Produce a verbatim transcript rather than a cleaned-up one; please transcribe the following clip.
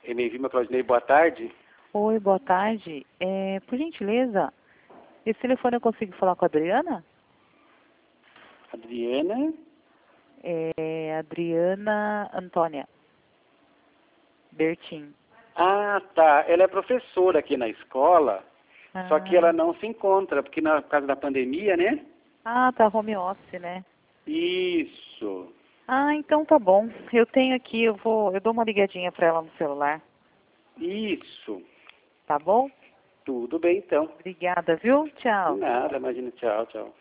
Enevima Claudinei, boa tarde. Oi, boa tarde. É, por gentileza, esse telefone eu consigo falar com a Adriana? Adriana? É, Adriana Antônia Bertin. Ah, tá. Ela é professora aqui na escola, Ah, só que ela não se encontra, porque na, por causa da pandemia, né? ah, tá home office, né? Isso. Ah, então tá bom. Eu tenho aqui, eu vou, eu dou uma ligadinha para ela no celular, Isso. tá bom? Tudo bem, então. Obrigada, viu? De Tchau. nada, imagina. Tchau, tchau.